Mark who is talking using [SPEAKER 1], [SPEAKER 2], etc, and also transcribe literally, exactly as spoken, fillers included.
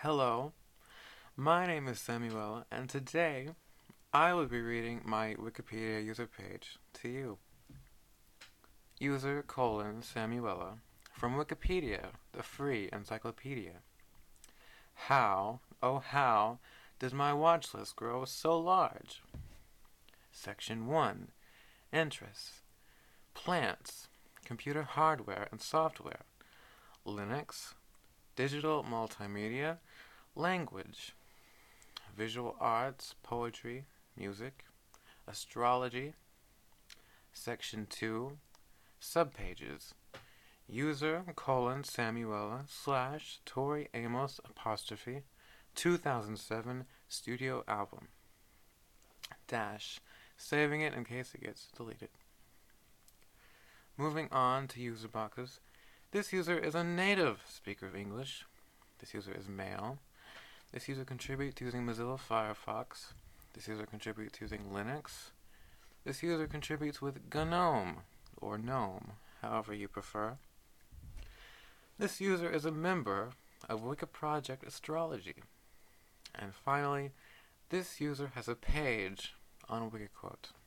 [SPEAKER 1] Hello, my name is Samuela, and today I will be reading my Wikipedia user page to you. User colon Samuela from Wikipedia, the free encyclopedia. How, oh how, does my watch list grow so large? Section one. Interests. Plants, computer hardware and software, Linux, digital multimedia, language, visual arts, poetry, music, astrology. Section two. Subpages. User colon Samuela slash Tori Amos apostrophe two thousand seven studio album. Dash. Saving it in case it gets deleted. Moving on to user boxes. This user is a native speaker of English. This user is male. This user contributes using Mozilla Firefox. This user contributes using Linux. This user contributes with GNOME, or GNOME, however you prefer. This user is a member of Wikiproject Astrology. And finally, this user has a page on Wikiquote.